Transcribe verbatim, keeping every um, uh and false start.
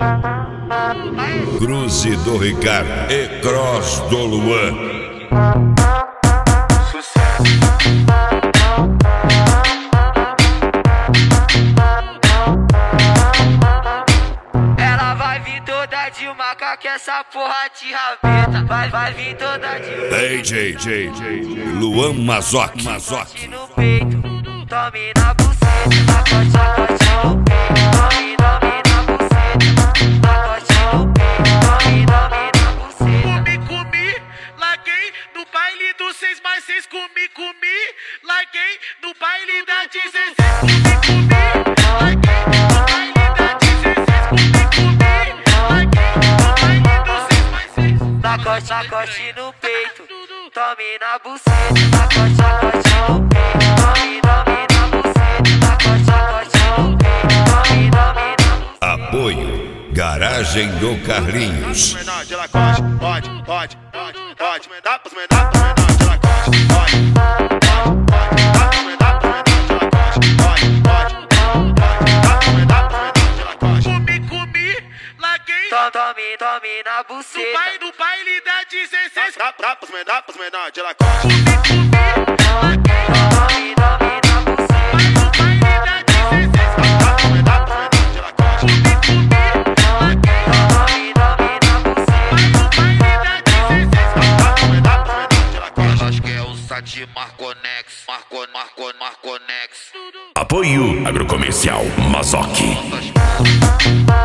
Cruze do Ricardo e Cross do Luan. Ela vai vir toda de maca que essa porra de rabeta. Vai, vai vir toda de D J, J, J, Luan Mazoc, Mazoc. no peito, tome na buceta, tacote, tacote no peito, tome, tome na buceta, tacote no peito, tome, tome na buceta. Comi, comi, larguei no baile do seis mais seis. Comi, comi, larguei no baile da dezesseis. Comi, comi, larguei no baile da dezesseis. Comi, comi, larguei no baile do seis mais seis. Tacote, tacote no peito, tome na buceta, tacote, tacote no peito, tome, tome na buceta, tacote, tacote no peito, tome, tome na buceta. Apoio Garagem do Carlinhos. Menor de Lacoste, pode, pode, pode, pode, mandar pros menor, pros menor de Lacoste, pode, pode, pode, dá pros menor, pros menor de Lacoste, pode, pode, pode, dá pros menor, pros menor de Lacoste. Comi, comi, larguei Tome, tome, tome na no buceta. baile, no baile da dezesseis. Dá, dá pros menor, pros menor de Lacoste. Comi, comi, larguei Tome, tome na buceta. no baile da dezesseis. Dá pros menor, pros menor de Lacoste. Comi, comi, larguei Tome, tome na buceta. no baile da dezesseis. Dá pros menor, pros menor de Lacoste. Acho que é o Sati Marconex, Marco, Marco, Marconex. Apoio Agrocomercial Mazoc. Essas